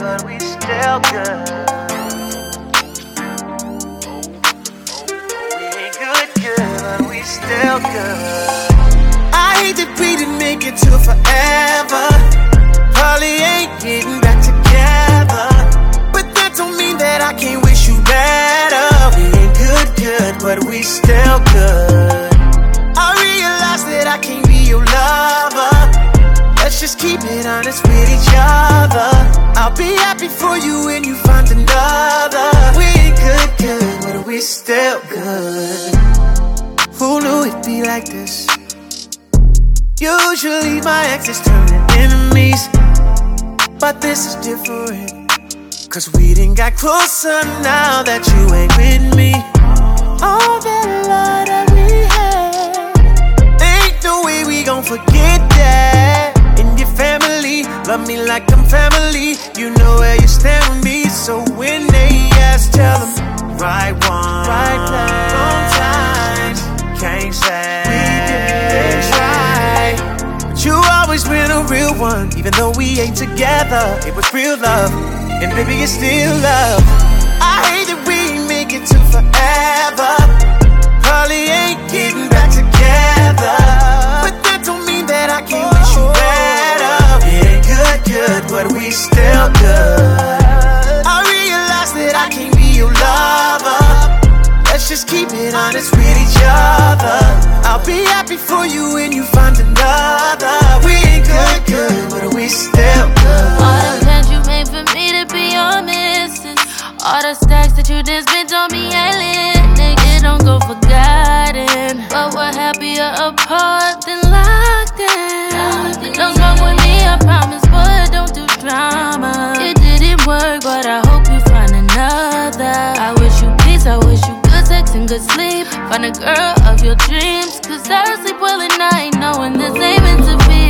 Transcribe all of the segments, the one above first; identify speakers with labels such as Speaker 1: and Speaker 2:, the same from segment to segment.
Speaker 1: but we still good. We ain't good, but we still good.
Speaker 2: I hate that we didn't make it to forever. Probably ain't getting back together, but that don't mean that I can't wish you better. We ain't good, but we still good. I realize that I can't be your lover. Let's just keep it honest with each other. I'll be happy for you when you find another. We ain't good, but we still good. Who knew it'd be like this? Usually my exes turn to enemies, but this is different. Cause we done got closer now that you ain't with me. All that love that we had, ain't no way we gon' forget that. And your family, love me like I'm family. You know where you stand with me. So when they ask, tell them right one, right place, wrong times. Can't say we didn't try, but you always been a real one. Even though we ain't together, it was real love. And baby, it's still love. I hate that we ain't make it to forever. Probably ain't getting back together, but that don't mean that I can't wish you better. We ain't good, but we still good. I realize that I can't be your lover. Let's just keep it honest with each other. I'll be happy for you when you find another. We ain't good, but we still good.
Speaker 3: All the plans you made for me to be your missus, all the stacks that you did spent on me ain't lit. Nigga, don't go forgotten, but we're happier apart than locked in. Don't smoke with me, I promise, but don't do drama. It didn't work, but I hope you find another. I wish you peace, I wish you good sex and good sleep. Find a girl of your dreams, cause I sleep well at night knowing this ain't meant to be.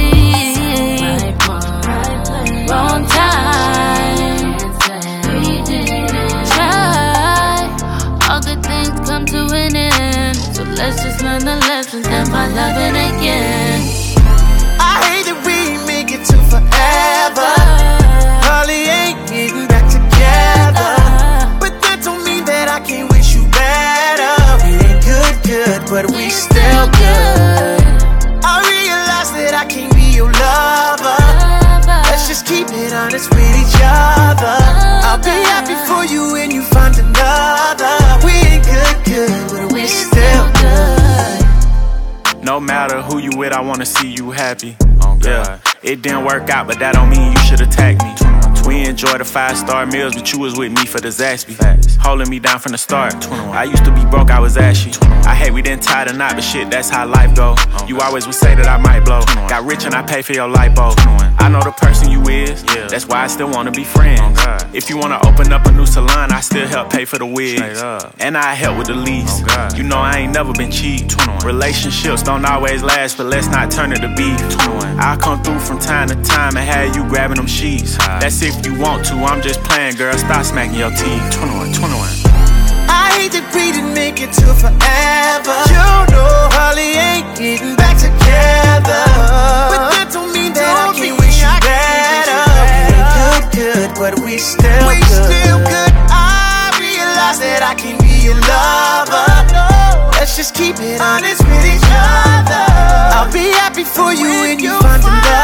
Speaker 3: Wrong time. We didn't try. All good things come to an end, so let's just learn the lessons and find loving again.
Speaker 2: I hate that we ain't make it to forever. Probably ain't getting back together, but that don't mean that I can't wish you better. We ain't good, but we still good. I realize that I can't be your lover. Let's just keep it honest with each other. I'll be happy for you when you find another. We ain't good, but we still good.
Speaker 4: No matter who you with, I wanna see you happy. Yeah, it didn't work out, but that don't mean you should attack me. We enjoy the 5-star meals, but you was with me for the Zaxby. Holding me down from the start. I used to be broke, I was ashy. I hate we didn't tie the knot, but shit, that's how life go. You always would say that I might blow. Got rich and I pay for your lipo. I know the person you is, that's why I still wanna be friends. If you wanna open up a new salon, I still help pay for the wigs. And I help with the lease. You know I ain't never been cheap. Relationships don't always last, but let's not turn it to beef. I'll come through from time to time and have you grabbing them sheets. That's if you want to, I'm just playing, girl, stop smacking your teeth. 21.
Speaker 2: I hate that we didn't make it to forever. You know, probably ain't getting back together, but that don't mean that I can't wish you better. We ain't good, but we still good. I realize that I can be your lover. Let's just keep it honest with each other. I'll be happy for you when you find another.